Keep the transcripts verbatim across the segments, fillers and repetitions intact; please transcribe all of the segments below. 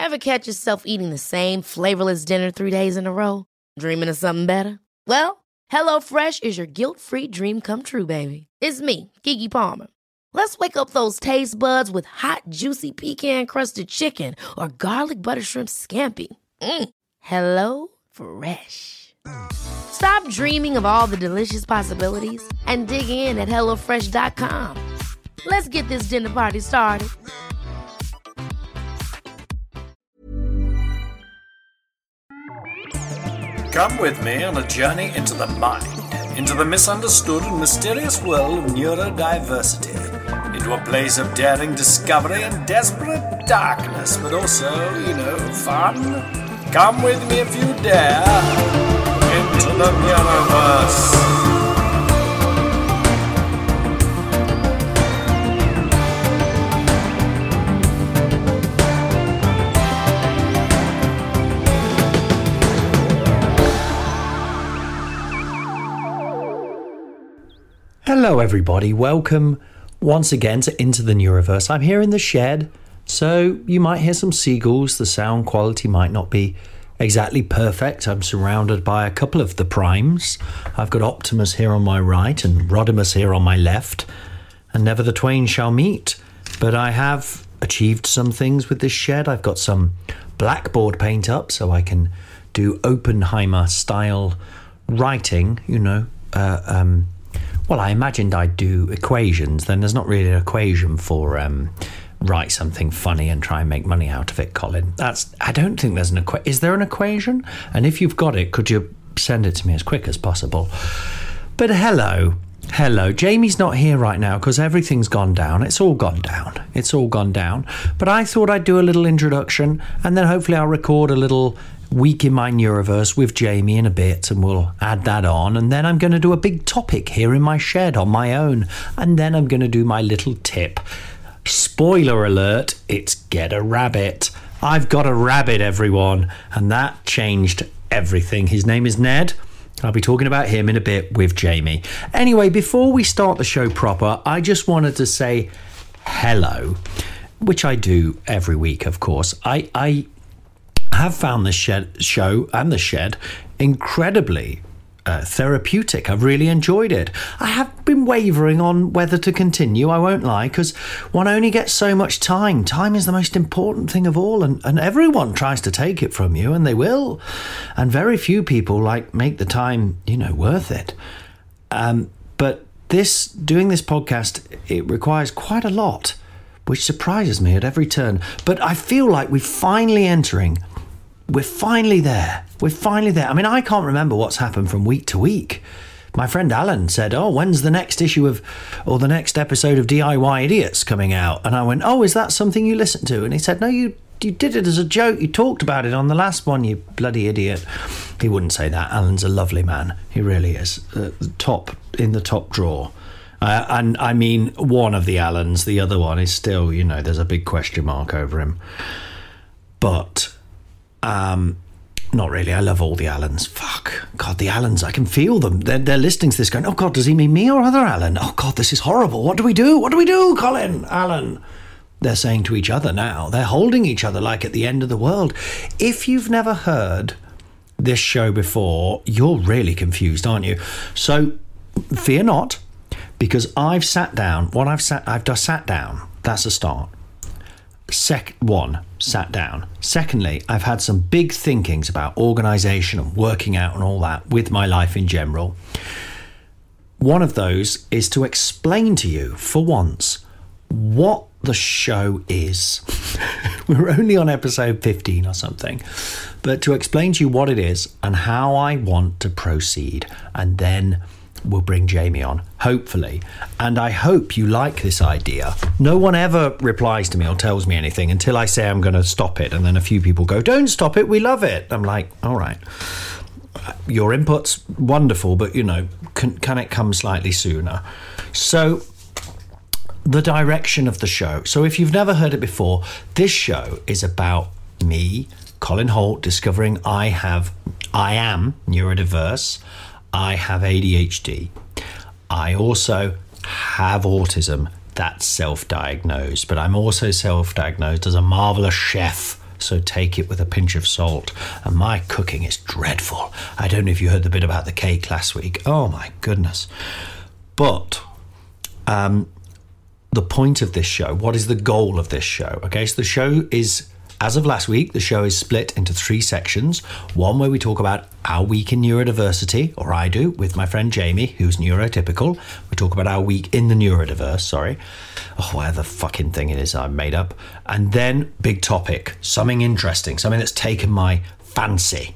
Ever catch yourself eating the same flavorless dinner three days in a row? Dreaming of something better? Well, HelloFresh is your guilt-free dream come true, baby. It's me, Keke Palmer. Let's wake up those taste buds with hot, juicy pecan-crusted chicken or garlic butter shrimp scampi. Mm. Hello Fresh. Stop dreaming of all the delicious possibilities and dig in at hello fresh dot com. Let's get this dinner party started. Come with me on a journey into the mind, into the misunderstood and mysterious world of neurodiversity, into a place of daring discovery and desperate darkness, but also, you know, fun. Come with me if you dare into the Neuriverse. Hello everybody, welcome once again to Into the Neuriverse. I'm here in the shed, so you might hear some seagulls. The sound quality might not be exactly perfect. I'm surrounded by a couple of the primes. I've got Optimus here on my right and Rodimus here on my left, and never the twain shall meet. But I have achieved some things with this shed. I've got some blackboard paint up so I can do Oppenheimer style writing, you know, uh, um, Well, I imagined I'd do equations. Then there's not really an equation for um, write something funny and try and make money out of it, Colin. That's. I don't think there's an equation. Is there an equation? And if you've got it, could you send it to me as quick as possible? But hello. Hello. Jamie's not here right now because everything's gone down. It's all gone down. It's all gone down. But I thought I'd do a little introduction and then hopefully I'll record a little week in my Neuriverse with Jamie in a bit, and we'll add that on, and then I'm going to do a big topic here in my shed on my own, and then I'm going to do my little tip. Spoiler alert, it's get a rabbit. I've got a rabbit, everyone, and that changed everything. His name is Ned. I'll be talking about him in a bit with Jamie. Anyway, before we start the show proper, I just wanted to say hello, which I do every week, of course. I I have found this shed show and the shed incredibly uh, therapeutic. I've really enjoyed it. I have been wavering on whether to continue, I won't lie, because one only gets so much time. Time is the most important thing of all, and, and everyone tries to take it from you, and they will. And very few people like make the time, you know, worth it. Um, but this doing this podcast, it requires quite a lot, which surprises me at every turn. But I feel like we're finally entering We're finally there. We're finally there. I mean, I can't remember what's happened from week to week. My friend Alan said, oh, when's the next issue of, or the next episode of D I Y Idiots coming out? And I went, oh, is that something you listen to? And he said, no, you you did it as a joke. You talked about it on the last one, you bloody idiot. He wouldn't say that. Alan's a lovely man. He really is. Uh, top, in the top drawer. Uh, and I mean, one of the Allens, the other one is still, you know, there's a big question mark over him. But Um, not really. I love all the Allens. Fuck. God, the Allens, I can feel them. They're, they're listening to this going, oh, God, does he mean me or other Alan? Oh, God, this is horrible. What do we do? What do we do, Colin? Alan. They're saying to each other now. They're holding each other like at the end of the world. If you've never heard this show before, you're really confused, aren't you? So fear not, because I've sat down. What I've sat, I've just sat down. That's a start. Sec one, sat down. Secondly, I've had some big thinkings about organisation and working out and all that with my life in general. One of those is to explain to you, for once, what the show is. We're only on episode fifteen or something. But to explain to you what it is and how I want to proceed, and then we'll bring Jamie on, hopefully. And I hope you like this idea. No one ever replies to me or tells me anything until I say I'm going to stop it. And then a few people go, don't stop it, we love it. I'm like, all right. Your input's wonderful, but, you know, can, can it come slightly sooner? So the direction of the show. So if you've never heard it before, this show is about me, Colin Holt, discovering I have, I am neurodiverse. I have A D H D. I also have autism. That's self-diagnosed, but I'm also self-diagnosed as a marvellous chef so take it with a pinch of salt. And my cooking is dreadful. I don't know if you heard the bit about the cake last week. Oh my goodness. But um, the point of this show, what is the goal of this show? Okay, so the show is, as of last week, the show is split into three sections. One where we talk about our week in neurodiversity, or I do, with my friend Jamie, who's neurotypical. We talk about our week in the neurodiverse, sorry. Oh, whatever fucking thing it is I made up. And then, big topic, something interesting, something that's taken my fancy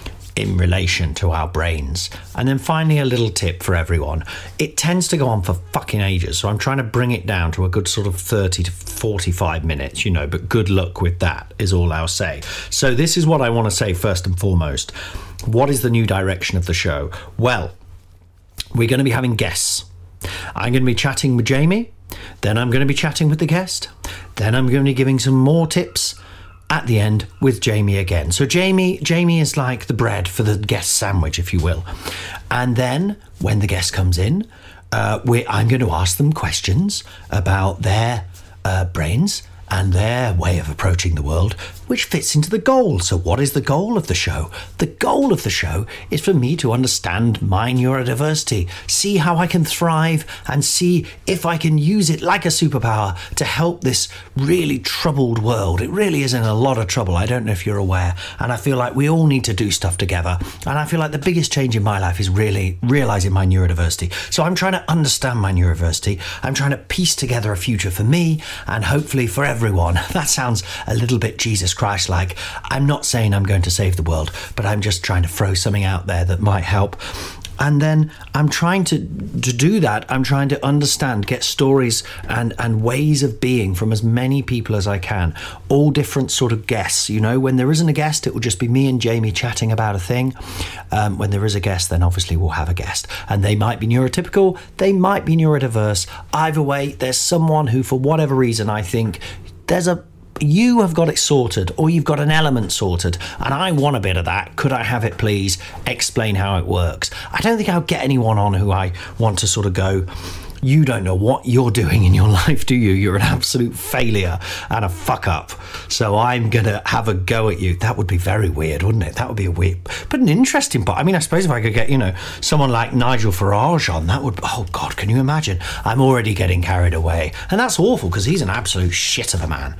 in relation to our brains. And then finally, a little tip for everyone. It tends to go on for fucking ages, so I'm trying to bring it down to a good sort of thirty to forty-five minutes, you know, but good luck with that is all I'll say. So this is what I want to say first and foremost. What is the new direction of the show? Well, we're going to be having guests. I'm going to be chatting with Jamie, then I'm going to be chatting with the guest, then I'm going to be giving some more tips at the end with Jamie again. So Jamie Jamie is like the bread for the guest sandwich, if you will. And then when the guest comes in, uh, we I'm going to ask them questions about their uh, brains and their way of approaching the world, which fits into the goal. So what is the goal of the show? The goal of the show is for me to understand my neurodiversity, see how I can thrive, and see if I can use it like a superpower to help this really troubled world. It really is in a lot of trouble. I don't know if you're aware. And I feel like we all need to do stuff together. And I feel like the biggest change in my life is really realizing my neurodiversity. So I'm trying to understand my neurodiversity. I'm trying to piece together a future for me and hopefully for everyone. Everyone. That sounds a little bit Jesus Christ-like. I'm not saying I'm going to save the world, but I'm just trying to throw something out there that might help. And then I'm trying to to do that. I'm trying to understand, get stories and, and ways of being from as many people as I can. All different sort of guests. You know, when there isn't a guest, it will just be me and Jamie chatting about a thing. Um, when there is a guest, then obviously we'll have a guest. And they might be neurotypical. They might be neurodiverse. Either way, there's someone who, for whatever reason, I think there's a you have got it sorted, or you've got an element sorted, and I want a bit of that. Could I have it, please? Explain how it works. I don't think I'll get anyone on who I want to sort of go, you don't know what you're doing in your life, do you? You're an absolute failure and a fuck up. So I'm going to have a go at you. That would be very weird, wouldn't it? That would be a weird, but an interesting part. I mean, I suppose if I could get, you know, someone like Nigel Farage on, that would, oh God, can you imagine? I'm already getting carried away. And that's awful because he's an absolute shit of a man.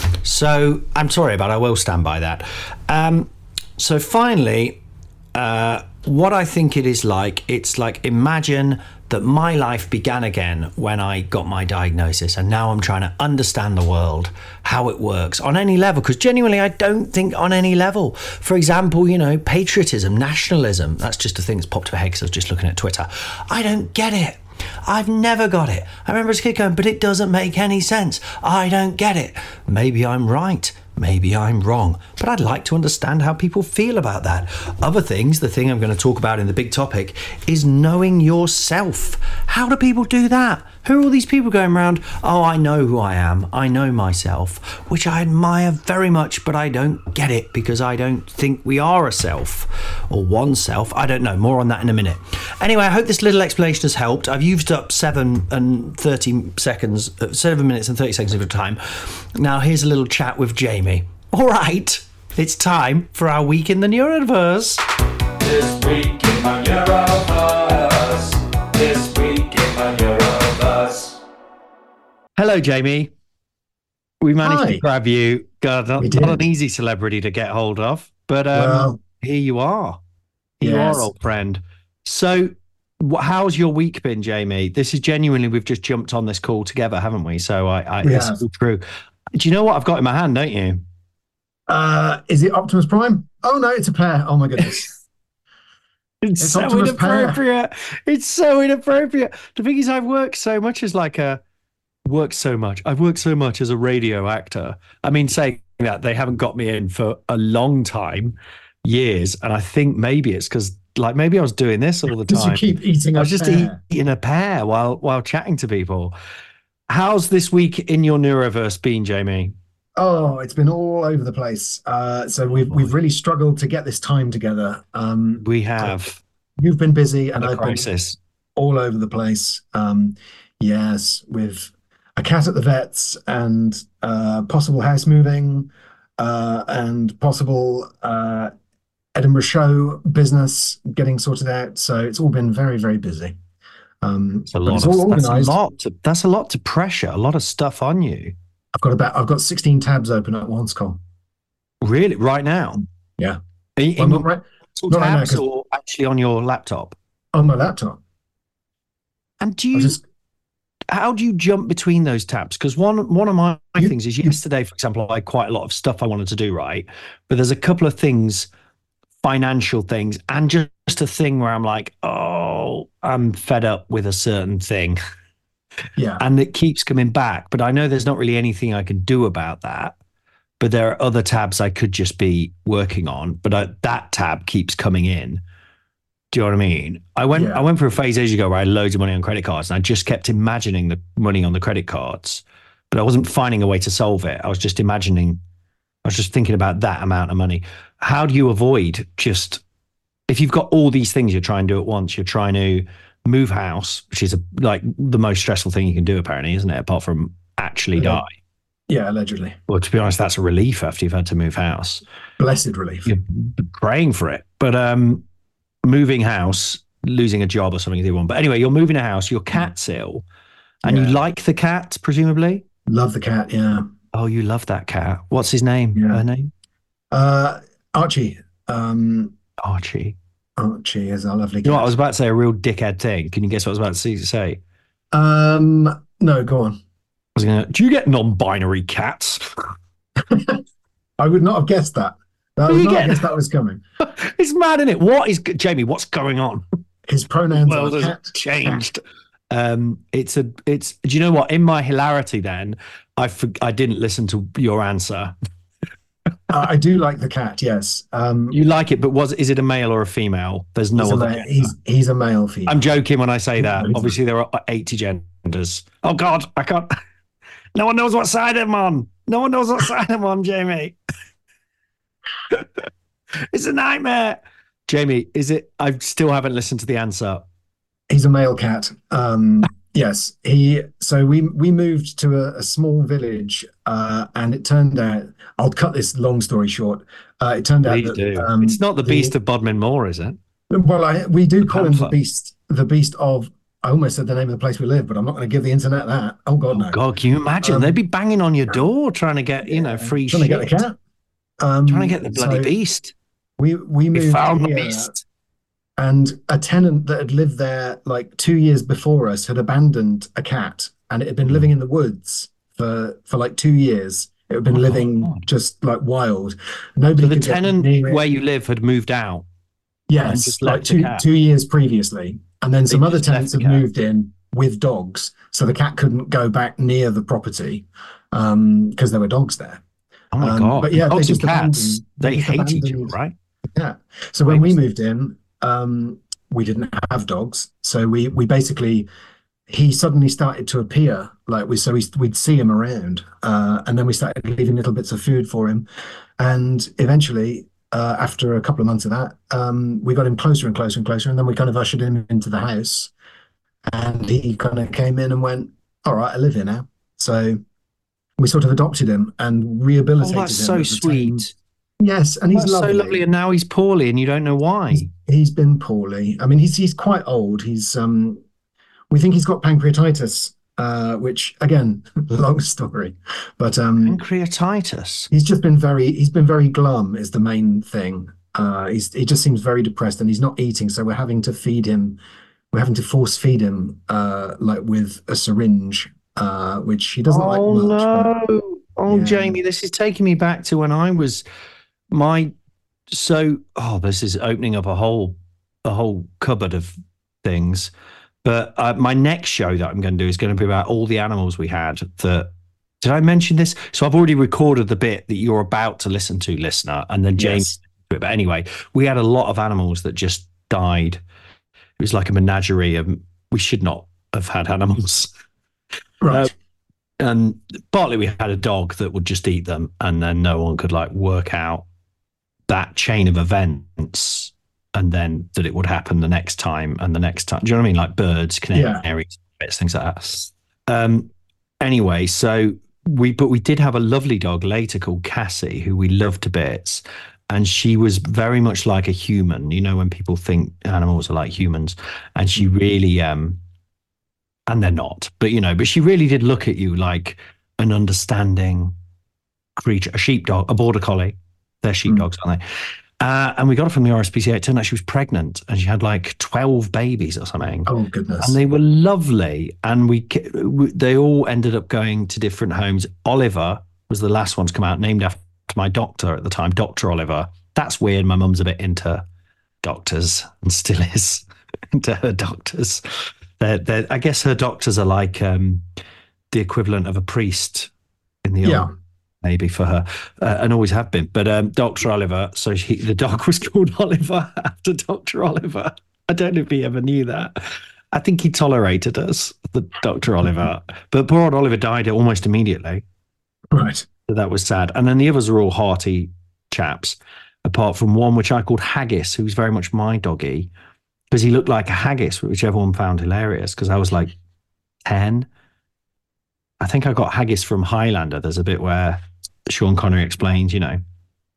So I'm sorry, but I will stand by that. Um, so finally, uh, what I think it is like, it's like, imagine that my life began again when I got my diagnosis, and now I'm trying to understand the world, how it works on any level, because genuinely I don't think on any level. For example, you know, patriotism, nationalism, that's just a thing that's popped in my head because I was just looking at Twitter. I don't get it. I've never got it. I remember as a kid going, but it doesn't make any sense. I don't get it. Maybe I'm right. Maybe I'm wrong, but I'd like to understand how people feel about that. Other things, the thing I'm going to talk about in the big topic, is knowing yourself. How do people do that? Who are all these people going around, oh, I know who I am, I know myself, which I admire very much, but I don't get it because I don't think we are a self or one self. I don't know. More on that in a minute. Anyway, I hope this little explanation has helped. I've used up seven and thirty seconds, uh, seven minutes and thirty seconds of your time. Now, here's a little chat with Jamie. All right, it's time for our week in the neurodiverse. This week in my neurodiverse. This week in my neurodiverse. Hello, Jamie. We managed Hi. to grab you. God, not, We not an did. easy celebrity to get hold of, but um, Well, here you are. Here you yes. are, old friend. So, wh- how's your week been, Jamie? This is genuinely, we've just jumped on this call together, haven't we? So, I, I We this have. is all true. Do you know what I've got in my hand, don't you? Uh, is it Optimus Prime? Oh no, it's a pear. Oh my goodness. It's, It's so Optimus Prime. inappropriate. It's so inappropriate. The thing is, I've worked so much as like a worked so much. I've worked so much as a radio actor. I mean, saying that, they haven't got me in for a long time, years, and I think maybe it's because like maybe I was doing this all the Because you time. keep eating I a was just pear. eating a pear while while chatting to people. How's this week in your neuroverse been, Jamie? Oh, it's been all over the place. Uh, so we've we've really struggled to get this time together. Um, We have you've been busy, and a I've been crisis. all over the place. Um, yes, with a cat at the vet's and uh, possible house moving, uh, and possible uh, Edinburgh show business getting sorted out. So it's all been very, very busy. Um, It's a but lot it's of, all that's a organised. lot to, that's a lot to pressure, a lot of stuff on you. I've got about I've got sixteen tabs open at once, Cole. Really? Right now? Yeah. Are you, Well, in not right, actual not right now, tabs 'cause- or actually on your laptop? on my laptop. And do I you, just how do you jump between those tabs? Because one one of my You- things is you- yesterday, for example, I had quite a lot of stuff I wanted to do, right? But there's a couple of things, financial things, and just a thing where I'm like, oh, I'm fed up with a certain thing. yeah. And it keeps coming back. But I know there's not really anything I can do about that. But there are other tabs I could just be working on. But I, that tab keeps coming in. Do you know what I mean? I went Yeah. I went for a phase ages ago where I had loads of money on credit cards, and I just kept imagining the money on the credit cards, but I wasn't finding a way to solve it. I was just imagining, I was just thinking about that amount of money. How do you avoid just, if you've got all these things you're trying to do at once, you're trying to move house, which is a, like the most stressful thing you can do apparently, isn't it? Apart from actually Yeah. die. Yeah, allegedly. Well, to be honest, that's a relief after you've had to move house. Blessed relief. You're praying for it. But um, moving house, losing a job or something you do want. But anyway, you're moving a house, your cat's ill, and Yeah. you like the cat, presumably? Love the cat, yeah. Oh, you love that cat. What's his name? Yeah. Her name? Uh, Archie. Um, Archie. Archie is our lovely You know what? I cat. was about to say a real dickhead thing. Can you guess what I was about to say? Um, no, go on. I was going to, do you get non-binary cats? I would not have guessed that. I Who would you not have getting? guessed that was coming. It's mad, isn't it? What is, Jamie, what's going on? His pronouns Well, are there's cat. changed. Um, it's a, it's, do you know what? In my hilarity then, I, for, I didn't listen to your answer. Uh, I do like the cat, yes. Um, You like it, but was is it a male or a female? There's no he's, a other. ma- he's, he's a male female. I'm joking when I say that. No, he's Obviously, there are eighty genders. Oh God, I can't. No one knows what side I'm on. No one knows what side I'm on, Jamie. It's a nightmare. Jamie, is it? I still haven't listened to the answer. He's a male cat. Um, yes, he. So we we moved to a, a small village, uh, and it turned out. I'll cut this long story short. Uh, it turned Please out do. that um, It's not the Beast of Bodmin Moor, is it? Well, I, we do call him the pamphlet. beast. The beast of. I almost said the name of the place we live, but I'm not going to give the internet that. Oh God, no. God, can you imagine? Um, They'd be banging on your door trying to get, you know, free Trying shit. to get the cat. Um, Trying to get the bloody so beast. We we We moved found the here, beast. and a tenant that had lived there like two years before us had abandoned a cat, and it had been living in the woods for for like two years. It had been Oh, living God. just like wild. Nobody So the could get tenant near it. where you live had moved out. and Yes, just like left the two cat. two years previously, and then some other just left tenants the had cat. moved in with dogs, so the cat couldn't go back near the property um because there were dogs there. Oh my Um, God. but yeah, they Dogs and just cats, abandoned- they they just hate each other, abandoned- right? Yeah. So when we Famous. moved in, um, we didn't have dogs. So we we basically he suddenly started to appear like we so we, we'd see him around, uh, and then we started leaving little bits of food for him, and eventually. Uh, after a couple of months of that, um, we got him closer and closer and closer, and then we kind of ushered him into the house, and he kind of came in and went, "All right, I live here now." So we sort of adopted him and Oh, rehabilitated that's him. so at the time. sweet. Yes, and he's That's lovely. so lovely. And now he's poorly and you don't know why. He's, he's been poorly. I mean, he's he's quite old. He's um, we think he's got pancreatitis, uh, which again, long story, but um, Pancreatitis. he's just been very he's been very glum is the main thing. Uh, he's he just seems very depressed and he's not eating, so we're having to feed him. We're having to force feed him, uh, like with a syringe, uh, which he doesn't like Oh much. but- no. Oh, Yeah. Jamie, this is taking me back to when I was my so oh, this is opening up a whole a whole cupboard of things. But uh, my next show that I'm going to do is going to be about all the animals we had that did I mention this? So I've already recorded the bit that you're about to listen to, listener, and then James. Yes. But anyway, we had a lot of animals that just died. It was like a menagerie, and we should not have had animals. Right. Uh, and partly we had a dog that would just eat them, and then no one could like work out that chain of events, and then that it would happen the next time and the next time. Do you know what I mean? Like birds, canaries, Yeah. things like that. Um. Anyway, so we but we did have a lovely dog later called Cassie, who we loved to bits. And she was very much like a human, you know, when people think animals are like humans. And she really, um, and they're not, but you know, but she really did look at you like an understanding creature, a sheepdog, a border collie. They're sheepdogs, mm. aren't they? Uh, and we got her from the R S P C A. It turned out she was pregnant and she had like twelve babies or something. Oh, goodness. And they were lovely. And we, they all ended up going to different homes. Oliver was the last one to come out, named after my doctor at the time, Doctor Oliver. That's weird. My mum's a bit into doctors and still is into her doctors. They're, they're, I guess her doctors are like um, the equivalent of a priest in the yeah. old, maybe for her, uh, and always have been. But um, Doctor Oliver, so she, the dog was called Oliver after Doctor Oliver. I don't know if he ever knew that. I think he tolerated us, the Doctor Oliver. But poor old Oliver died almost immediately. Right. So that was sad. And then the others are all hearty chaps, apart from one which I called Haggis, who's very much my doggy, because he looked like a haggis, which everyone found hilarious because I was like ten. I think I got Haggis from Highlander. There's a bit where Sean Connery explains, you know,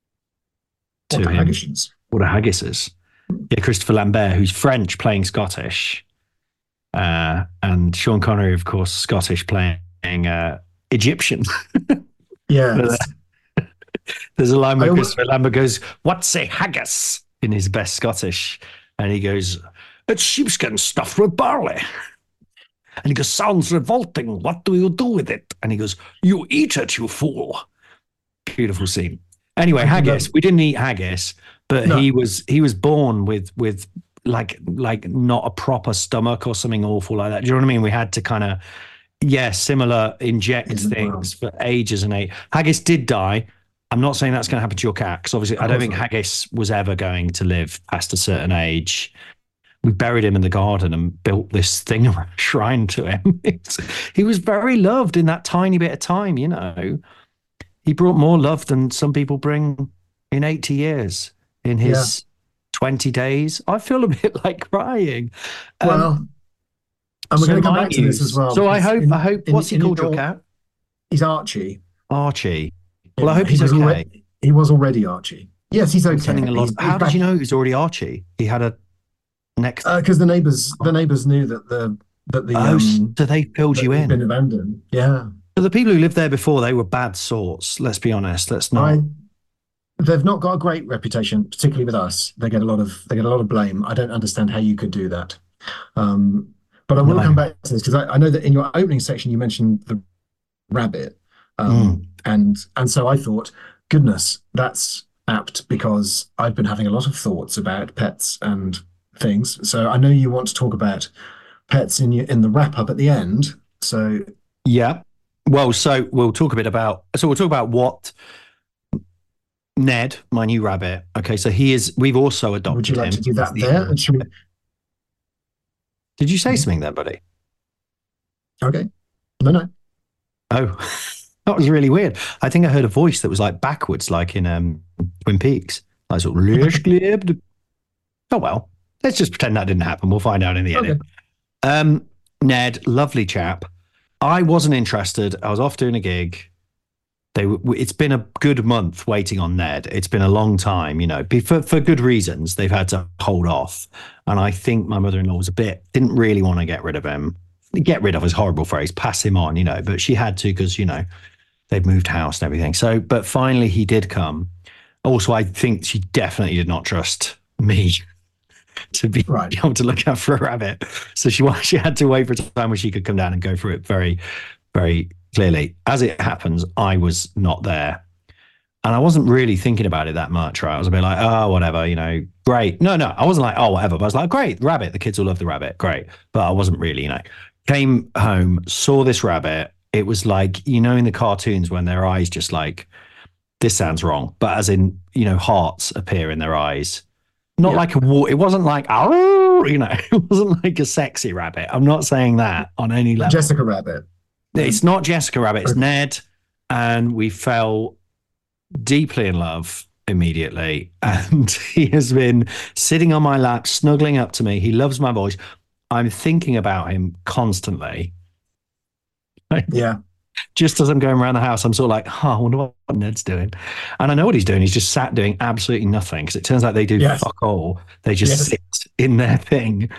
to what him haggis? what a haggis is. Yeah, Christopher Lambert, who's French, playing Scottish. Uh, and Sean Connery, of course, Scottish, playing uh, Egyptian. Yeah. There's a line where always... Christopher Lambert goes, "What's a haggis?" in his best Scottish. And he goes, "It's sheepskin stuffed with barley." And he goes, "Sounds revolting. What do you do with it?" And he goes, "You eat it, you fool." Beautiful scene. Anyway, haggis. We didn't eat haggis, but no. he was he was born with with like like not a proper stomach or something awful like that. Do you know what I mean? We had to kind of yeah, similar inject Isn't things for ages and age. Haggis did die. I'm not saying that's going to happen to your cat because obviously I don't think Haggis was ever going to live past a certain age. We buried him in the garden and built this thing, a shrine to him. He was very loved in that tiny bit of time, you know. He brought more love than some people bring in eighty years in his yeah. twenty days. I feel a bit like crying. Well, um, and we're so going to come back to this as well. So I hope, in, I hope, in, what's in, he called, in your cat? He's Archie. Archie. Well, yeah, I hope he he's okay. Already, he was already Archie. Yes, he's okay. A lot he's, of, how he's did you know he was already Archie? He had a next. Because uh, the neighbours, the neighbours knew that the that the oh, um, so they filled you in. Been abandoned. Yeah. So the people who lived there before, they were bad sorts. Let's be honest. Let's not. I, they've not got a great reputation, particularly with us. They get a lot of they get a lot of blame. I don't understand how you could do that. Um, but I will no. come back to this because I, I know that in your opening section you mentioned the rabbit, um, mm. and and so I thought, goodness, that's apt because I've been having a lot of thoughts about pets and things. So I know you want to talk about pets in your, in the wrap up at the end. So yeah, well, so we'll talk a bit about. So we'll talk about what. Ned, my new rabbit. Okay, so he is. We've also adopted him. Would you like him. to do that there? Should we... Did you say something there, buddy? Okay. No, no. Oh, that was really weird. I think I heard a voice that was like backwards, like in um, Twin Peaks. Like sort of. Oh well, let's just pretend that didn't happen. We'll find out in the okay. edit. Um, Ned, lovely chap. I wasn't interested. I was off doing a gig. They, it's been a good month waiting on Ned. It's been a long time, you know, for, for good reasons. They've had to hold off. And I think my mother-in-law was a bit, didn't really want to get rid of him. Get rid of is a horrible phrase, pass him on, you know, but she had to because, you know, they've moved house and everything. So, but finally he did come. Also, I think she definitely did not trust me to be right. able to look out for a rabbit. So she, she had to wait for a time where she could come down and go through it very, very clearly. As it happens, I was not there. And I wasn't really thinking about it that much, right? I was a bit like, oh, whatever, you know, great. No, no, I wasn't like, oh, whatever. But I was like, great, rabbit. The kids will love the rabbit. Great. But I wasn't really, you know, came home, saw this rabbit. It was like, you know, in the cartoons when their eyes just like, this sounds wrong, but as in, you know, hearts appear in their eyes. Not yeah. like a war. It wasn't like, oh, you know, it wasn't like a sexy rabbit. I'm not saying that on any level. Jessica Rabbit. It's not Jessica Rabbit, it's Ned. And we fell deeply in love immediately. And he has been sitting on my lap, snuggling up to me. He loves my voice. I'm thinking about him constantly. Yeah. just as I'm going around the house, I'm sort of like, oh, I wonder what Ned's doing. And I know what he's doing. He's just sat doing absolutely nothing, because it turns out they do Yes. fuck all. They just Yes. sit in their thing.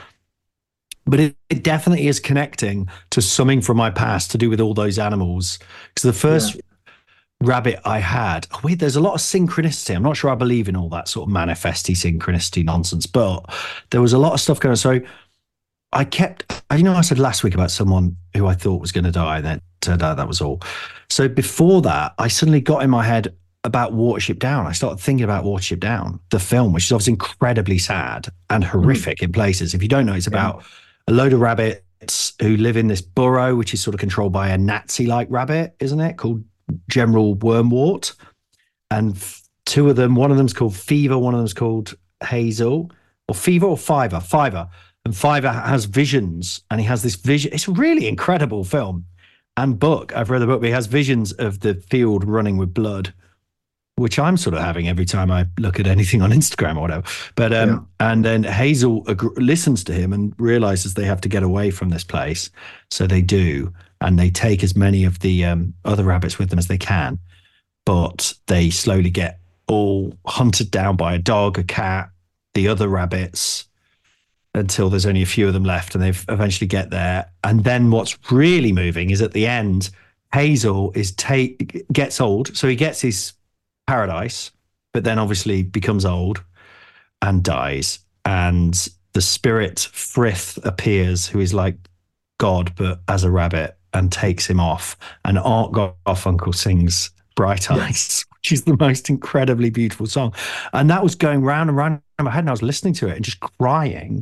But it, it definitely is connecting to something from my past to do with all those animals. Because the first Yeah. rabbit I had, oh, wait, there's a lot of synchronicity. I'm not sure I believe in all that sort of manifesty synchronicity nonsense, but there was a lot of stuff going on. So I kept, you know, I said last week about someone who I thought was going to die, and then it turned out that was all. So before that, I suddenly got in my head about Watership Down. I started thinking about Watership Down, the film, which is obviously incredibly sad and horrific mm. in places. If you don't know, it's about yeah. a load of rabbits who live in this burrow, which is sort of controlled by a Nazi-like rabbit, isn't it? Called General Wormwort. And two of them, one of them's called Fever, one of them's called Hazel, or Fever or Fiver, Fiver. And Fiver has visions, and he has this vision. It's a really incredible film and book. I've read the book, but he has visions of the field running with blood, which I'm sort of having every time I look at anything on Instagram or whatever. But um, yeah. and then Hazel ag- listens to him and realizes they have to get away from this place. So they do, and they take as many of the um, other rabbits with them as they can. But they slowly get all hunted down by a dog, a cat, the other rabbits, until there's only a few of them left, and they eventually get there. And then what's really moving is at the end, Hazel is take gets old, so he gets his paradise, but then obviously becomes old and dies. And the spirit Frith appears, who is like God, but as a rabbit, and takes him off. And Art Garfunkel sings Bright Eyes, yes. which is the most incredibly beautiful song. And that was going round and round in my head, and I was listening to it and just crying.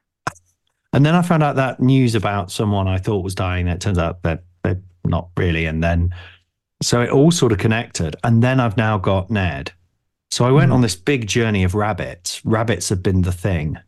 And then I found out that news about someone I thought was dying. It turns out that they're not really. And then, so it all sort of connected. And then I've now got Ned. So I went mm. on this big journey of rabbits. Rabbits have been the thing.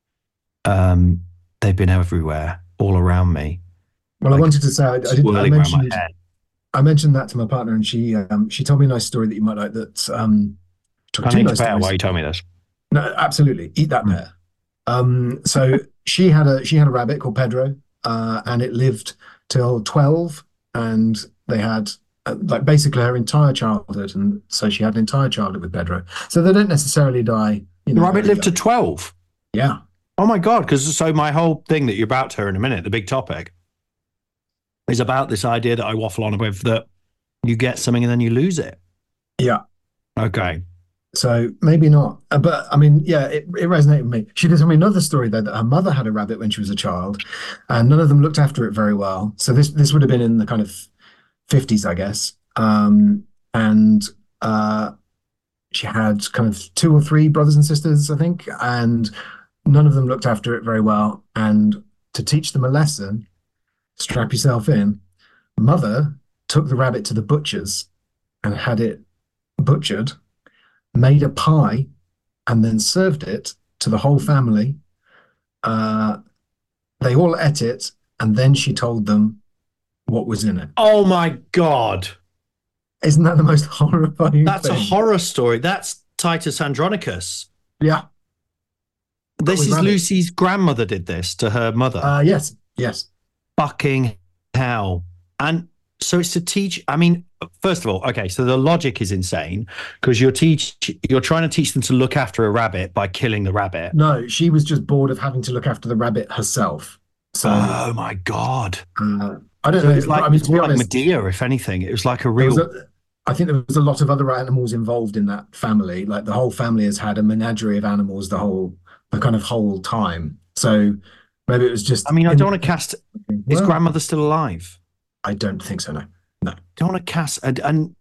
Um, they've been everywhere, all around me. Well, like, I wanted to say, I, I, did, I mentioned, I mentioned that to my partner, and she um, she told me a nice story that you might like. That um, took I two need nice to bear stories. while you tell me this. No, absolutely, eat that Mm. pear. Um, so she had a she had a rabbit called Pedro, uh, and it lived till twelve, and they had uh, like basically her entire childhood, and so she had an entire childhood with Pedro. So they don't necessarily die. You know, the rabbit lived young. to twelve. Yeah. Oh my God! Because so my whole thing that you're about to hear in a minute, the big topic, is about this idea that I waffle on with, that you get something and then you lose it. Yeah. Okay. So maybe not, uh, but I mean, yeah, it, it resonated with me. She did tell me another story though, that her mother had a rabbit when she was a child, and none of them looked after it very well. So this this would have been in the kind of fifties, I guess. Um, and uh, she had kind of two or three brothers and sisters, I think, and none of them looked after it very well. And to teach them a lesson, strap yourself in, mother took the rabbit to the butcher's and had it butchered, made a pie, and then served it to the whole family. Uh, they all ate it, and then she told them what was in it. Oh my God. Isn't that the most horrifying That's thing? a horror story. That's Titus Andronicus. Yeah. This is rabbit. Lucy's grandmother did this to her mother. Uh, yes, yes. Fucking hell. And so it's to teach, I mean, first of all, okay, so the logic is insane, because you're teach you're trying to teach them to look after a rabbit by killing the rabbit. No, she was just bored of having to look after the rabbit herself. So, oh my God. Uh, I don't So know. it's like, I mean, it's to be like honest, Medea, if anything. It was like a there was real... a, I think there was a lot of other animals involved in that family. Like the whole family has had a menagerie of animals the whole, the kind of whole time. So maybe it was just... I mean, I don't want to cast... Is Well, grandmother still alive? I don't think so, no. No. Don't want to cast... And, and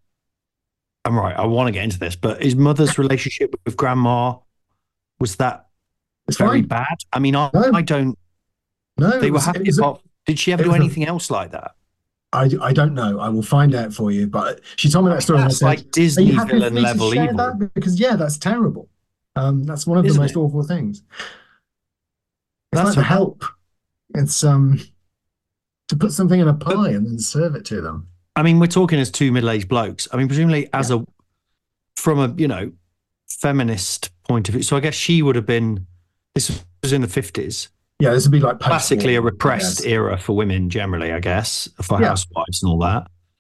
I'm right, I want to get into this, but his mother's relationship with grandma, was that It's very fine. bad? I mean, I, No. I don't... No, They it were was- it happy was a- about... Did she ever it do was a- anything else like that? I, I don't know. I will find out for you. But she told me that story. and I That's said, like "Are you Disney happy for villain me to level share evil. that? Because yeah, that's terrible. Um, that's one of Isn't the most it? awful things. It's That's like the what- help. It's um to put something in a pie and then serve it to them. I mean, we're talking as two middle-aged blokes. I mean, presumably as a, from a, you know, feminist point of view. So I guess she would have been, this was in the fifties. Yeah, this would be like post-war, Classically a I repressed guess. era for women generally, I guess, for Yeah. housewives and all that.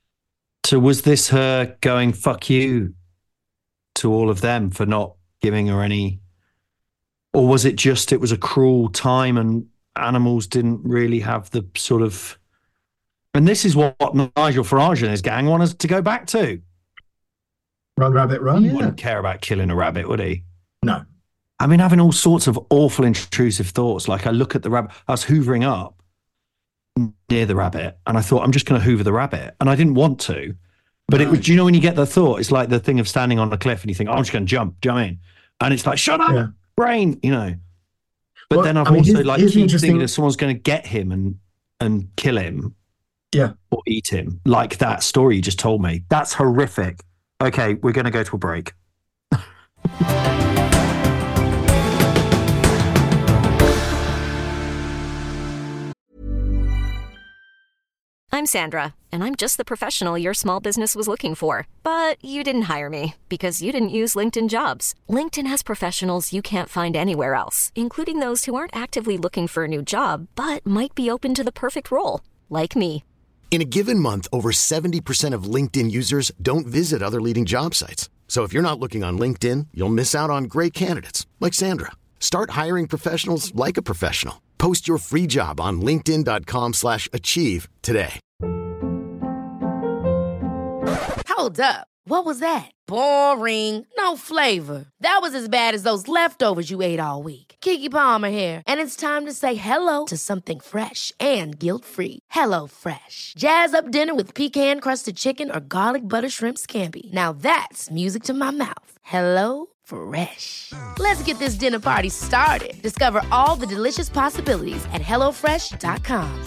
So was this her going, fuck you to all of them for not giving her any, or was it just, it was a cruel time and animals didn't really have the sort of, and this is what Nigel Farage and his gang want us to go back to. Run, rabbit, run. He Yeah. wouldn't care about killing a rabbit, would he? No. I mean, having all sorts of awful, intrusive thoughts. Like I look at the rabbit, I was hoovering up near the rabbit and I thought, I'm just going to hoover the rabbit. And I didn't want to, but it was, do you know, when you get the thought, it's like the thing of standing on a cliff and you think, oh, I'm just going to jump, do you know what I mean? And it's like, shut up, Yeah. brain, you know. But Well, then I've I mean, also here's- like here's the keep interesting- thinking that someone's going to get him and, and kill him. Yeah. Or eat him. Like that story you just told me. That's horrific. Okay, we're going to go to a break. I'm Sandra, and I'm just the professional your small business was looking for. But you didn't hire me because you didn't use LinkedIn Jobs. LinkedIn has professionals you can't find anywhere else, including those who aren't actively looking for a new job, but might be open to the perfect role, like me. In a given month, over seventy percent of LinkedIn users don't visit other leading job sites. So if you're not looking on LinkedIn, you'll miss out on great candidates like Sandra. Start hiring professionals like a professional. Post your free job on linkedin dot com slash achieve today. Hold up. What was that? Boring. No flavor. That was as bad as those leftovers you ate all week. Keke Palmer here, and it's time to say hello to something fresh and guilt-free. Hello Fresh. Jazz up dinner with pecan-crusted chicken or garlic butter shrimp scampi. Now that's music to my mouth. Hello Fresh. Let's get this dinner party started. Discover all the delicious possibilities at hello fresh dot com.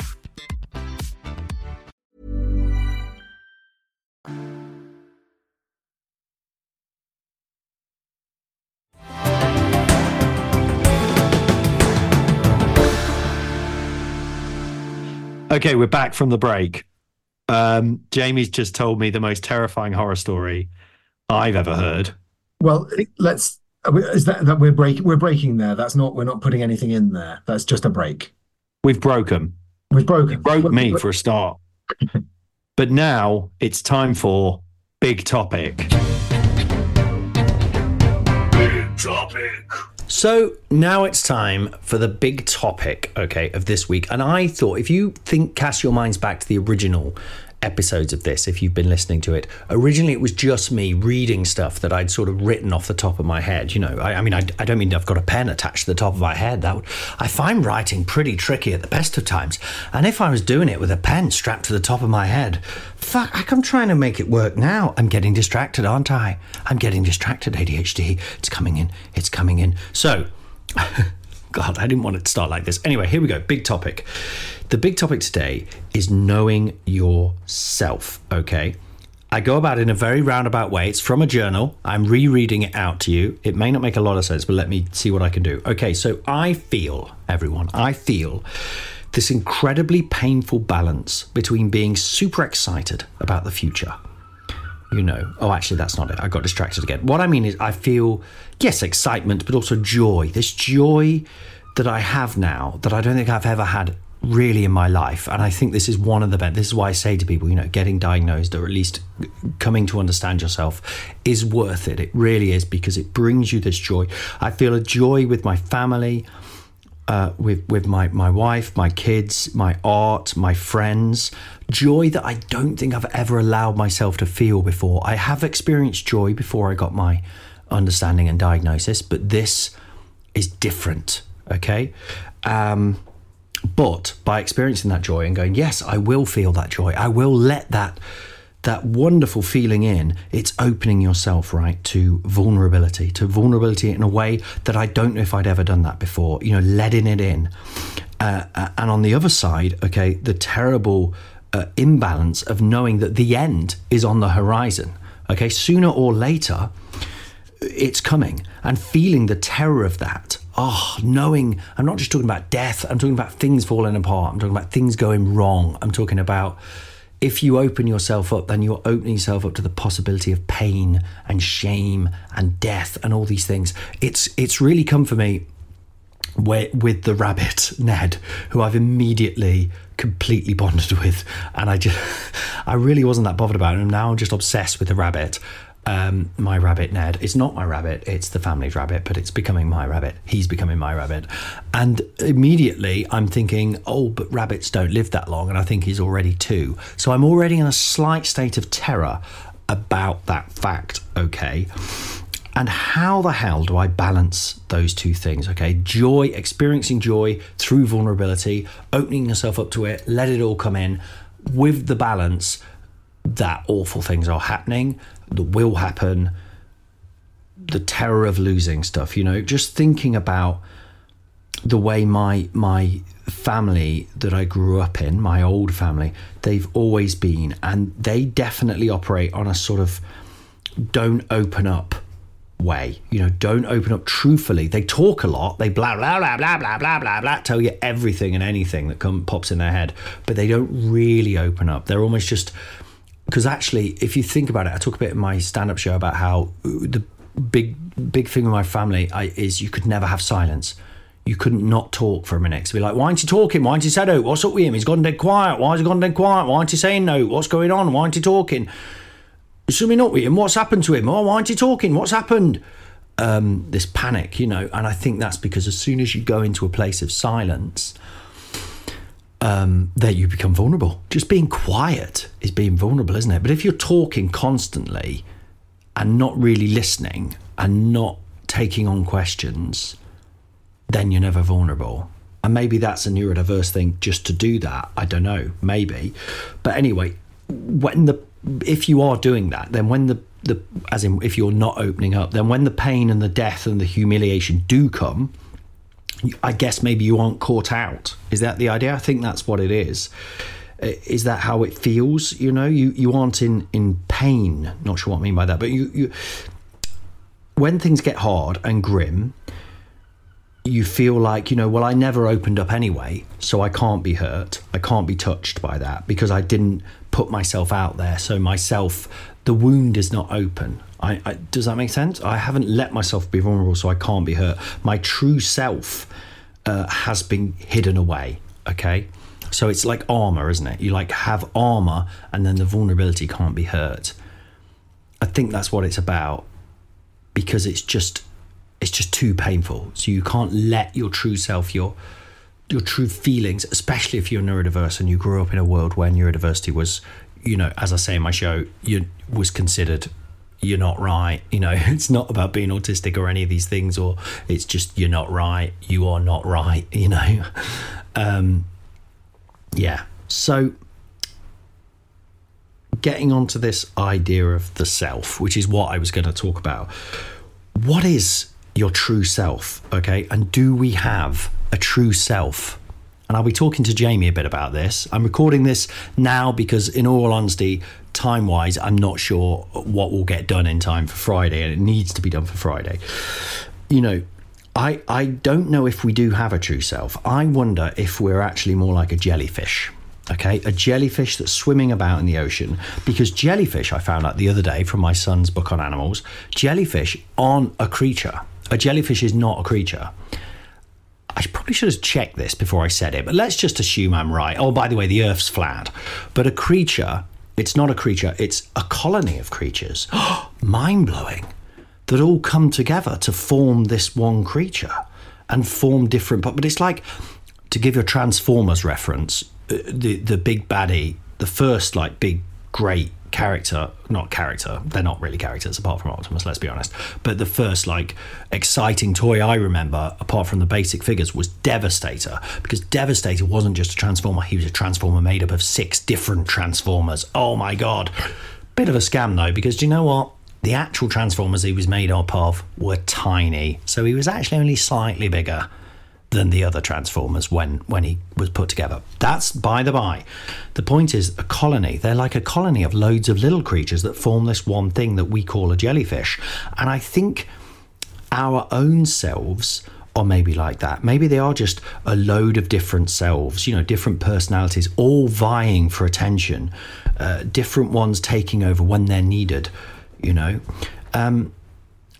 Okay, we're back from the break. Um, Jamie's just told me the most terrifying horror story I've ever heard. Well, let's. Is that that we're breaking? We're breaking there. That's not. We're not putting anything in there. That's just a break. We've broken. We've broken. You broke me for a start. But now it's time for Big Topic. Big topic. So now it's time for the big topic, okay, of this week. And I thought, if you think, cast your minds back to the original episodes of this, if you've been listening to it, originally it was just me reading stuff that I'd sort of written off the top of my head. You know, I, I mean, I, I don't mean I've got a pen attached to the top of my head. That would, I find writing pretty tricky at the best of times. And if I was doing it with a pen strapped to the top of my head, fuck, I'm trying to make it work now. I'm getting distracted, aren't I? I'm getting distracted, A D H D. It's coming in. It's coming in. So, God, I didn't want it to start like this. Anyway, here we go. Big topic. The big topic today is knowing yourself, okay? I go about it in a very roundabout way. It's from a journal. I'm rereading it out to you. It may not make a lot of sense, but let me see what I can do. Okay, so I feel, everyone, I feel this incredibly painful balance between being super excited about the future. You know, oh, actually, that's not it. I got distracted again. What I mean is I feel, yes, excitement, but also joy. This joy that I have now that I don't think I've ever had really in my life. And I think this is one of the best. This is why I say to people, you know, getting diagnosed or at least coming to understand yourself is worth it. It really is, because it brings you this joy. I feel a joy with my family, uh, with, with my, my wife, my kids, my art, my friends. Joy that I don't think I've ever allowed myself to feel before. I have experienced joy before I got my understanding and diagnosis, but this is different, okay? Um, but by experiencing that joy and going, yes, I will feel that joy, I will let that that wonderful feeling in, it's opening yourself, right, to vulnerability, to vulnerability in a way that I don't know if I'd ever done that before, you know, letting it in. Uh, and on the other side, okay, the terrible uh, imbalance of knowing that the end is on the horizon, okay, sooner or later, it's coming, and feeling the terror of that. Oh, knowing, I'm not just talking about death, I'm talking about things falling apart, I'm talking about things going wrong, I'm talking about if you open yourself up, then you're opening yourself up to the possibility of pain and shame and death and all these things. It's it's really come for me where, with the rabbit, Ned, who I've immediately completely bonded with. And I just, I really wasn't that bothered about him. Now I'm just obsessed with the rabbit. Um, my rabbit, Ned. It's not my rabbit, it's the family's rabbit, but it's becoming my rabbit. He's becoming my rabbit. And immediately I'm thinking, oh, but rabbits don't live that long. And I think he's already two. So I'm already in a slight state of terror about that fact, okay? And how the hell do I balance those two things, okay? Joy, experiencing joy through vulnerability, opening yourself up to it, let it all come in, with the balance that awful things are happening, that will happen, the terror of losing stuff, you know, just thinking about the way my my family that I grew up in, my old family, they've always been, and they definitely operate on a sort of don't open up way, you know, don't open up truthfully. They talk a lot, they blah blah blah blah blah blah blah blah, tell you everything and anything that come pops in their head, but they don't really open up. They're almost just, because actually, if you think about it, I talk a bit in my stand-up show about how the big big thing with my family I, is you could never have silence. You couldn't not talk for a minute. To be like, why aren't you talking? Why aren't you said out? What's up with him? He's gone dead quiet. Why has he gone dead quiet? Why aren't you saying no? What's going on? Why aren't you talking? Is something up with him? What's happened to him? Oh, why aren't you talking? What's happened? Um, this panic, you know, and I think that's because as soon as you go into a place of silence, um, there you become vulnerable. Just being quiet is being vulnerable, isn't it? But if you're talking constantly and not really listening and not taking on questions, then you're never vulnerable. And maybe that's a neurodiverse thing just to do that. I don't know, maybe. But anyway, when the if you are doing that, then when the, the as in if you're not opening up, then when the pain and the death and the humiliation do come, I guess maybe you aren't caught out. Is that the idea? I think that's what it is. Is that how it feels? You know, you, you aren't in, in pain. Not sure what I mean by that, but you, you when things get hard and grim, you feel like, you know, well, I never opened up anyway, so I can't be hurt. I can't be touched by that because I didn't put myself out there. So myself, the wound is not open. I, I does that make sense? I haven't let myself be vulnerable, so I can't be hurt. My true self uh, has been hidden away, okay? So it's like armor, isn't it? You like have armor and then the vulnerability can't be hurt. I think that's what it's about, because it's just it's just too painful. So you can't let your true self, your your true feelings, especially if you're neurodiverse and you grew up in a world where neurodiversity was, you know, as I say in my show, you was considered you're not right. You know, it's not about being autistic or any of these things, or it's just you're not right. You are not right, you know. Um, yeah. So getting onto this idea of the self, which is what I was going to talk about. What is your true self, okay? And do we have a true self? And I'll be talking to Jamie a bit about this. I'm recording this now because, in all honesty, time-wise, I'm not sure what will get done in time for Friday, and it needs to be done for Friday. You know, I, I don't know if we do have a true self. I wonder if we're actually more like a jellyfish, okay? A jellyfish that's swimming about in the ocean. Because jellyfish, I found out the other day from my son's book on animals, jellyfish aren't a creature. A jellyfish is not a creature. I probably should have checked this before I said it, but let's just assume I'm right. Oh, by the way, the Earth's flat. But a creature, it's not a creature, it's a colony of creatures. Mind-blowing. That all come together to form this one creature and form different... But, but it's like, to give you a Transformers reference, the, the big baddie, the first, like, big, great character, not character, they're not really characters apart from Optimus, let's be honest, but the first like exciting toy I remember apart from the basic figures was Devastator, because Devastator wasn't just a Transformer, he was a Transformer made up of six different Transformers. Oh my god, bit of a scam though, because do you know what, the actual Transformers he was made up of were tiny, so he was actually only slightly bigger than the other Transformers when when he was put together. That's by the by. The point is, a colony, they're like a colony of loads of little creatures that form this one thing that we call a jellyfish. And I think our own selves are maybe like that. Maybe they are just a load of different selves, you know, different personalities, all vying for attention, uh, different ones taking over when they're needed, you know. Um,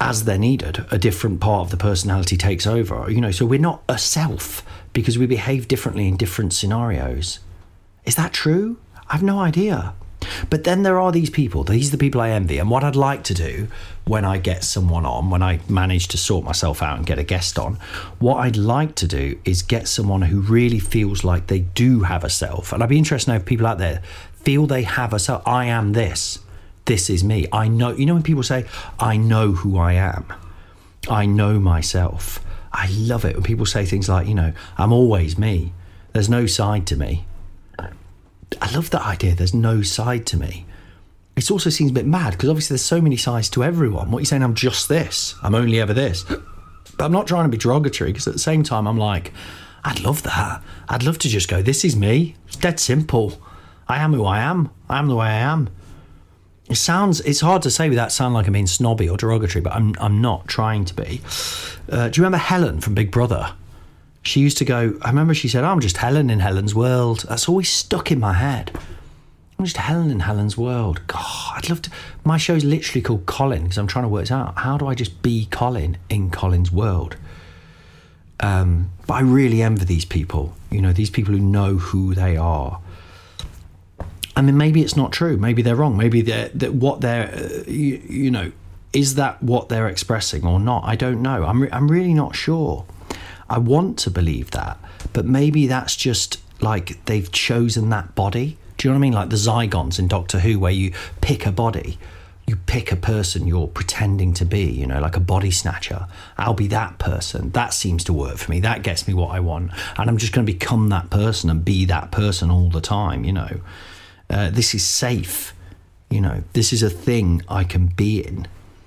as they're needed, a different part of the personality takes over. You know, so we're not a self because we behave differently in different scenarios. Is that true? I've no idea. But then there are these people, these are the people I envy. And what I'd like to do when I get someone on, when I manage to sort myself out and get a guest on, what I'd like to do is get someone who really feels like they do have a self. And I'd be interested to know if people out there feel they have a self. I am this. This is me. I know, you know, when people say, I know who I am. I know myself. I love it when people say things like, you know, I'm always me. There's no side to me. I love that idea. There's no side to me. It also seems a bit mad because obviously there's so many sides to everyone. What are you saying? I'm just this. I'm only ever this. But I'm not trying to be derogatory because at the same time I'm like, I'd love that. I'd love to just go, this is me. It's dead simple. I am who I am. I am the way I am. It sounds, it's hard to say without sounding like I'm being snobby or derogatory, but I'm I'm not trying to be. Uh, do you remember Helen from Big Brother? She used to go, I remember she said, I'm just Helen in Helen's world. That's always stuck in my head. I'm just Helen in Helen's world. God, I'd love to. My show's literally called Colin because I'm trying to work this out. How do I just be Colin in Colin's world? Um, but I really envy these people, you know, these people who know who they are. I mean, maybe it's not true. Maybe they're wrong. Maybe they're, that what they're, uh, you, you know, is that what they're expressing or not? I don't know. I'm, re- I'm really not sure. I want to believe that, but maybe that's just like they've chosen that body. Do you know what I mean? Like the Zygons in Doctor Who, where you pick a body, you pick a person you're pretending to be, you know, like a body snatcher. I'll be that person. That seems to work for me. That gets me what I want. And I'm just going to become that person and be that person all the time, you know. Uh, this is safe, you know. This is a thing I can be in.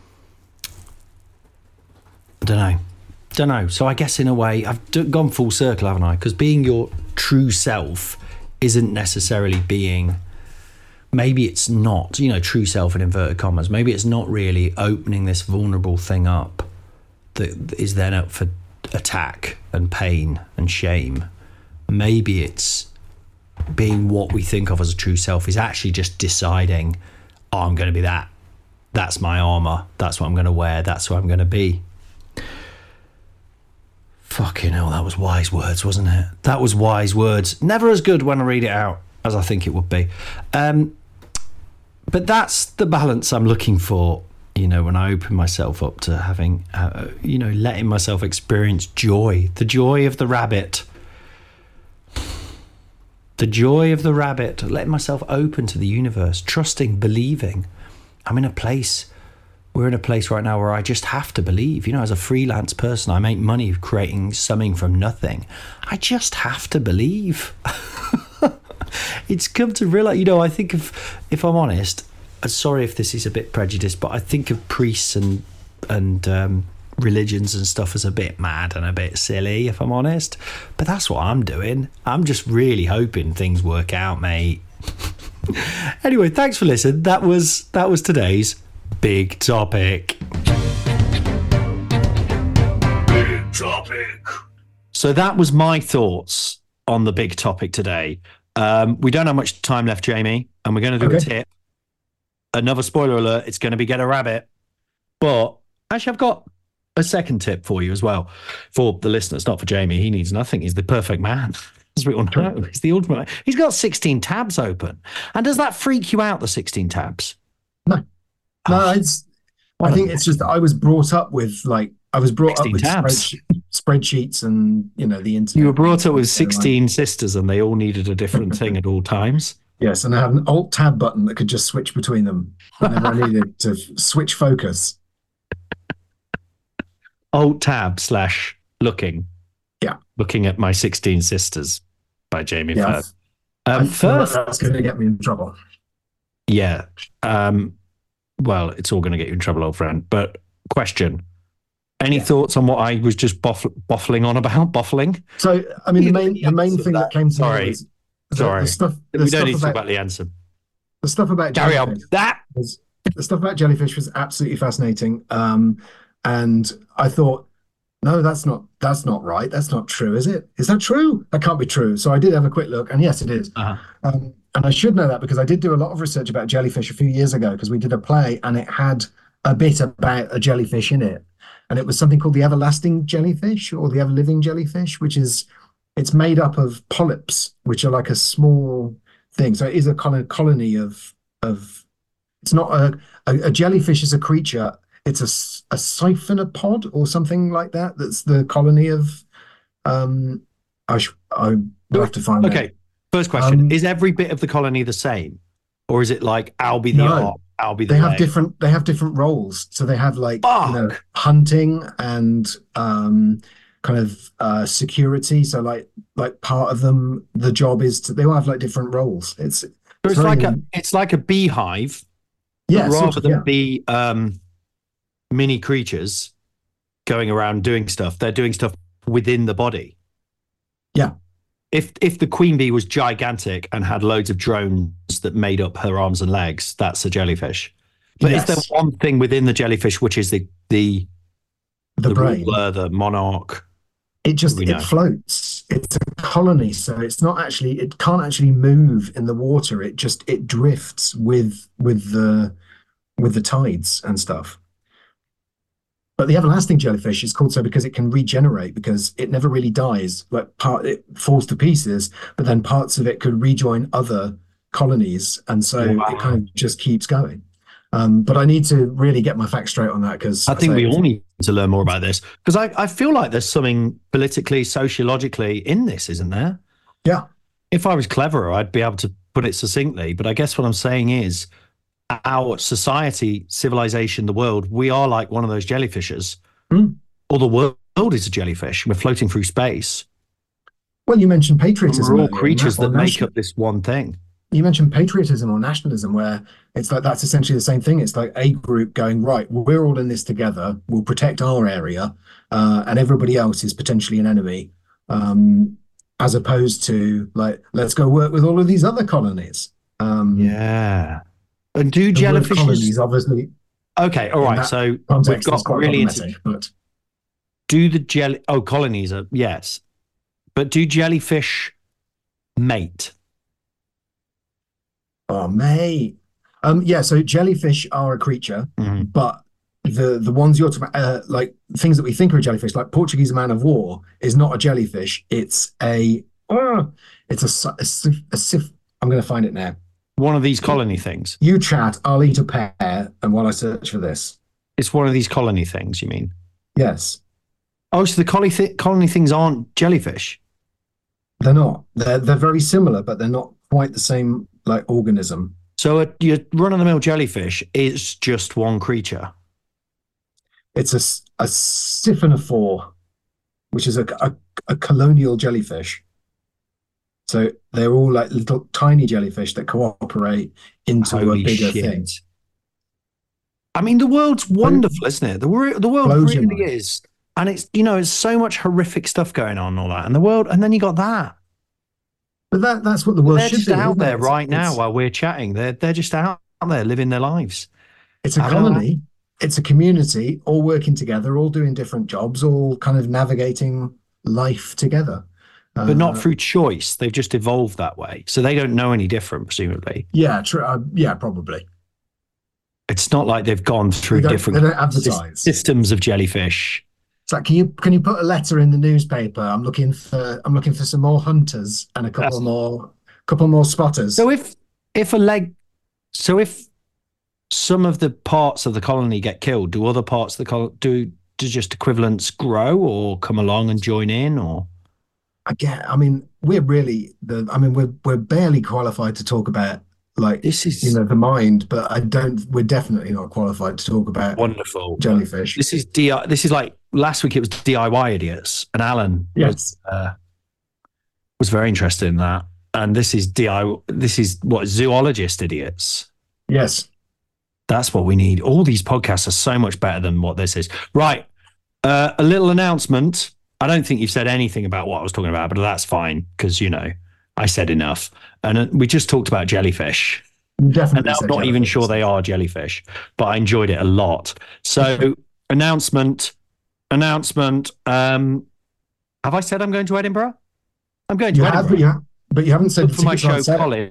I don't know. Don't know. So I guess in a way I've d- gone full circle, haven't I? Because being your true self isn't necessarily being, maybe it's not, you know, true self in inverted commas. Maybe it's not really opening this vulnerable thing up that is then up for attack and pain and shame. Maybe it's being what we think of as a true self is actually just deciding, oh, I'm going to be that. That's my armor. That's what I'm going to wear. That's who I'm going to be. Fucking hell, that was wise words, wasn't it? That was wise words. Never as good when I read it out as I think it would be. Um, but that's the balance I'm looking for, you know, when I open myself up to having, uh, you know, letting myself experience joy. The joy of the rabbit. The joy of the rabbit. Letting myself open to the universe. Trusting, believing. I'm in a place... We're in a place right now where I just have to believe. You know, as a freelance person, I make money creating something from nothing. I just have to believe. It's come to realize, you know, I think of, if I'm honest, sorry if this is a bit prejudiced, but I think of priests and and um, religions and stuff as a bit mad and a bit silly, if I'm honest. But that's what I'm doing. I'm just really hoping things work out, mate. Anyway, thanks for listening. That was that was today's Big Topic. Big Topic. So that was my thoughts on the big topic today. Um, we don't have much time left, Jamie, and we're going to do okay. a tip. Another spoiler alert, it's going to be get a rabbit. But actually, I've got a second tip for you as well. For the listeners, not for Jamie. He needs nothing. He's the perfect man. As we all know, he's the ultimate. He's got sixteen tabs open. And does that freak you out, the sixteen tabs? No. No, it's. I think it's just I was brought up with like I was brought up with spreadsheet, spreadsheets and you know the internet. You were brought up with sixteen sisters, and they all needed a different thing at all times. Yes, and I had an Alt Tab button that could just switch between them whenever I needed to switch focus. Alt Tab slash looking. Yeah, looking at my sixteen sisters by Jamie yeah, Firth. Um, first, that's going to get me in trouble. Yeah. Um, Well, it's all going to get you in trouble, old friend. But question, any yeah. thoughts on what I was just boff- boffling on about? Boffling? So, I mean, the main the main thing that. that came to Sorry. me was the, Sorry. the stuff. The we stuff don't need about, to talk about the answer. The stuff about Carry on. That was, the stuff about jellyfish was absolutely fascinating. Um, and I thought, no, that's not that's not right. That's not true, is it? Is that true? That can't be true. So I did have a quick look, and yes, it is. Uh-huh. Um, And I should know that because I did do a lot of research about jellyfish a few years ago because we did a play and it had a bit about a jellyfish in it, and it was something called the everlasting jellyfish or the ever-living jellyfish, which is it's made up of polyps, which are like a small thing. So it is a kind of colony of of. It's not a a, a jellyfish is a creature. It's a, a siphonophod or something like that. That's the colony of. Um, I sh- I will have to find. Okay, that. First question: Um, is every bit of the colony the same, or is it like I'll be the No. arm, I'll be the They have leg? different. They have different roles. So they have like you know Fuck. hunting and um, kind of uh, security. So like like part of them, the job is to. They all have like different roles. It's So it's very- like a it's like a beehive, yeah, but sort rather of, than yeah. be um, mini creatures going around doing stuff, they're doing stuff within the body. Yeah. If if the queen bee was gigantic and had loads of drones that made up her arms and legs, that's a jellyfish. But Yes. is there one thing within the jellyfish which is the the the, the brain. ruler, the monarch? It just we know. it floats. It's a colony, so it's not actually. It can't actually move in the water. It just it drifts with with the with the tides and stuff. But the everlasting jellyfish is called so because it can regenerate, because it never really dies. Like part it falls to pieces, but then parts of it could rejoin other colonies, and so Wow. it kind of just keeps going. Um, but I need to really get my facts straight on that because I think we all need to learn more about this because I, I feel like there's something politically, sociologically in this, isn't there? Yeah. If I was cleverer, I'd be able to put it succinctly. But I guess what I'm saying is our society, civilization, the world, we are like one of those jellyfishes. Mm. Or the world is a jellyfish. We're floating through space. Well, you mentioned And patriotism. we're all earlier, creatures or that make nation- up this one thing. You mentioned patriotism or nationalism, where it's like that's essentially the same thing. It's like a group going, right, we're all in this together. We'll protect our area, uh, and everybody else is potentially an enemy. Um, as opposed to like, let's go work with all of these other colonies. Um, Yeah. And do the word jellyfishes... colonies, obviously, Okay, all in right. that So we've context, is got quite really problematic. into... But Do the jelly... Oh, colonies are... Yes. But do jellyfish mate? oh, mate, um, yeah. So jellyfish are a creature. Mhm. But the the ones you're talking about, uh, like things that we think are a jellyfish, like Portuguese man of war, is not a jellyfish. It's a uh, it's a, si- a, sif- a sif. I'm going to find it now. One of these colony things. You chat. I'll eat a pear, and while I search for this, It's one of these colony things, you mean? yes, Oh, so the colony, th- colony things aren't jellyfish? they're not. They're they're very similar, but they're not quite the same like organism. So a, your run-of-the-mill jellyfish is just one creature. It's a s- a siphonophore, which is a, a a colonial jellyfish. So they're all like little tiny jellyfish that cooperate into Holy a bigger shit. thing. I mean, the world's wonderful, isn't it? The, wor- the world Blows your really mind. is. And it's, you know, it's so much horrific stuff going on and all that. And the world, and then you got that. But that that's what the world They're should just be. out isn't it? there It's- right now it's- while we're chatting. They're, they're just out there living their lives. It's a I don't know. colony. It's a community, all working together, all doing different jobs, all kind of navigating life together. But not Uh, through choice. They've just evolved that way. So they don't know any different, presumably. Yeah, true. Uh, yeah, probably. It's not like they've gone through They don't, different they don't sys- advertise. systems of jellyfish. It's like, can you can you put a letter in the newspaper? I'm looking for I'm looking for some more hunters and a couple That's- more couple more spotters. So if if a leg, so if some of the parts of the colony get killed, do other parts of the colony do do just equivalents grow or come along and join in? Or I get. I mean, we're really the. I mean, we're we're barely qualified to talk about like this is you know the mind, but I don't. We're definitely not qualified to talk about wonderful. jellyfish. This is D I. This is like last week. It was D I Y idiots, and Alan Yes. was, uh, was very interested in that. And this is D I. This is what zoologist idiots. Yes. That's what we need. All these podcasts are so much better than what this is. Right. Uh, a little announcement. I don't think you've said anything about what I was talking about, but that's fine because, you know, I said enough. And uh, we just talked about jellyfish. You definitely. And I'm said not even jellyfish. sure they are jellyfish, but I enjoyed it a lot. So, announcement, announcement. Um, have I said I'm going to Edinburgh? I'm going to You have, Edinburgh. but you, ha- but you haven't said Look the for my tickets aren't show, set. Colin.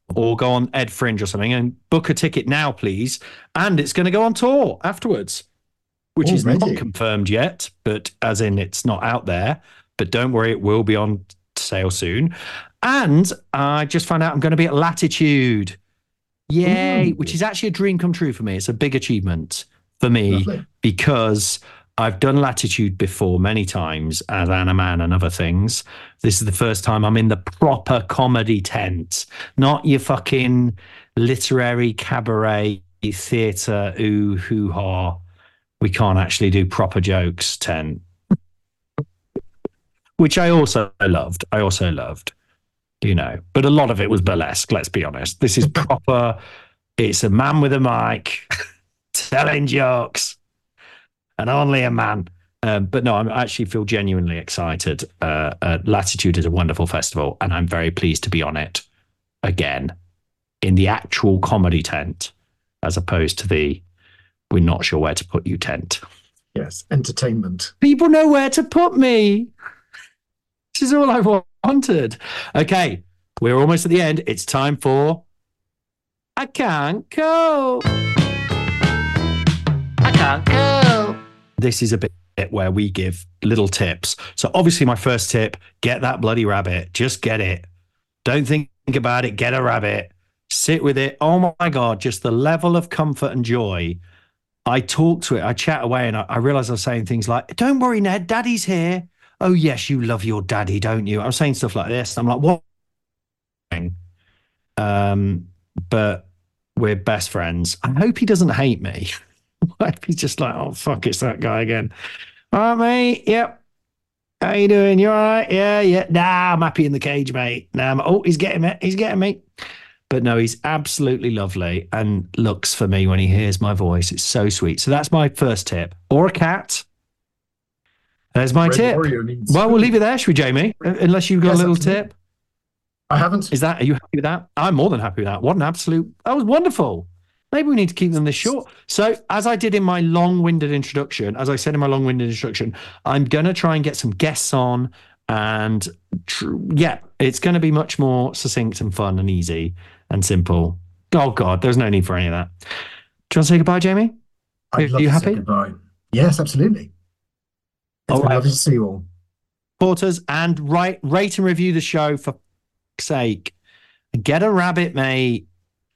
or go on Ed Fringe or something and book a ticket now, please. And it's going to go on tour afterwards, which is Already? not confirmed yet, but as in it's not out there. But don't worry, it will be on sale soon. And I just found out I'm going to be at Latitude. Yay, Ooh. which is actually a dream come true for me. It's a big achievement for me Lovely. because I've done Latitude before many times as Anna Man and other things. This is the first time I'm in the proper comedy tent, not your fucking literary cabaret theatre, ooh, hoo-ha. We can't actually do proper jokes tent, which I also loved. I also loved, you know, but a lot of it was burlesque, let's be honest. This is proper. It's a man with a mic telling jokes, and only a man. Um, but no, I actually feel genuinely excited. Uh, uh, Latitude is a wonderful festival, and I'm very pleased to be on it again in the actual comedy tent, as opposed to the we're not sure where to put you tent. Yes, entertainment. People know where to put me. This is all I wanted. Okay, we're almost at the end. It's time for I Can't Go. I Can't Go. This is a bit where we give little tips. So obviously my first tip, get that bloody rabbit. Just get it. Don't think about it. Get a rabbit. Sit with it. Oh my God, just the level of comfort and joy. I talk to it. I chat away and I, I realize I was saying things like, don't worry, Ned, Daddy's here. Oh, yes, you love your daddy, don't you? I was saying stuff like this. I'm like, what? Um, but we're best friends. I hope he doesn't hate me. I hope he's just like, oh, fuck, it's that guy again. All right, mate. Yep. How you doing? You all right? Yeah, yeah. Nah, I'm happy in the cage, mate. Nah, I'm, oh, he's getting me. He's getting me. But no, he's absolutely lovely and looks for me when he hears my voice. It's so sweet. So that's my first tip. Or a cat. There's my Red tip. Warrior needs Well, we'll food. leave it there, should we, Jamie? Uh, Unless you've got Yes, a little absolutely. tip. I haven't. Is that, are you happy with that? I'm more than happy with that. What an absolute, that was wonderful. Maybe we need to keep them this short. So as I did in my long-winded introduction, as I said in my long-winded introduction, I'm going to try and get some guests on and tr- yeah, it's going to be much more succinct and fun and easy and simple. Oh God, there's no need for any of that. Do you want to say goodbye, Jamie? I'd Are love you to happy? say goodbye. Yes, absolutely. It's All been right. lovely to see you all. Supporters, and write, rate and review the show for fuck's sake. And get a rabbit, mate.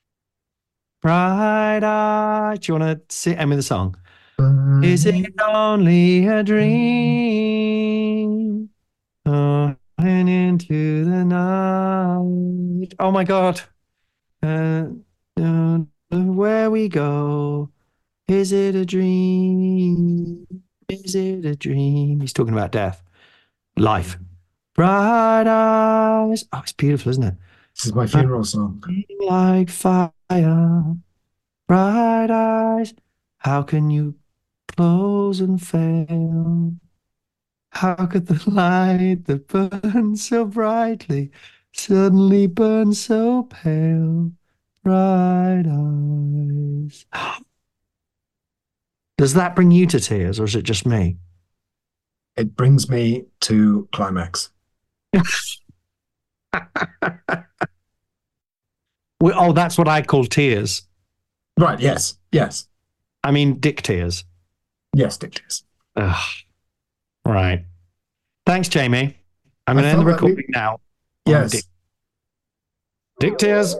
Bright eye. Do you want to sit end with the song? Is it only a dream? Oh, and into the night. Oh my God. Uh, uh, where we go. Is it a dream? Is it a dream? He's talking about death. Life. Bright eyes. Oh, it's beautiful, isn't it? This is my funeral song. Like fire. Bright eyes. How can you close and fail? How could the light that burns so brightly suddenly burn so pale? Bright eyes. Does that bring you to tears, or is it just me? It brings me to climax. Well, oh, that's what I call tears. Right, yes, yes, I mean, dick tears. yes, Dictors. Ugh. Right. Thanks, Jamie. I'm I going to end the felt like we- recording now. on Yes. Dick, dick tears.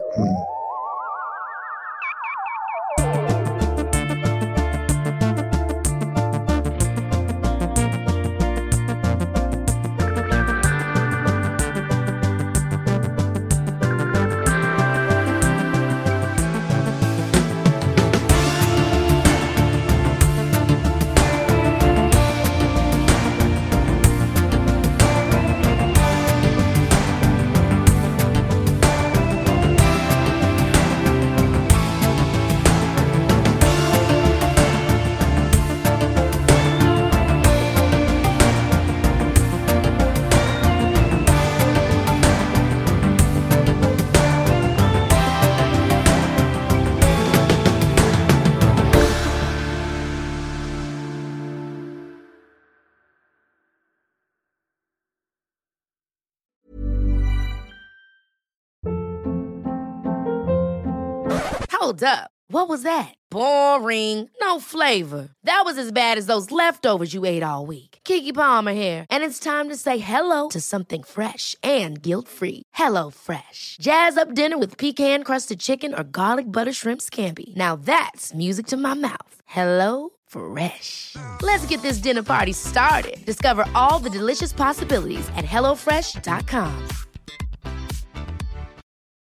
Hold up. What was that? Boring. No flavor. That was as bad as those leftovers you ate all week. Keke Palmer here, and it's time to say hello to something fresh and guilt-free. Hello Fresh. Jazz up dinner with pecan-crusted chicken or garlic butter shrimp scampi. Now that's music to my mouth. Hello Fresh. Let's get this dinner party started. Discover all the delicious possibilities at hello fresh dot com.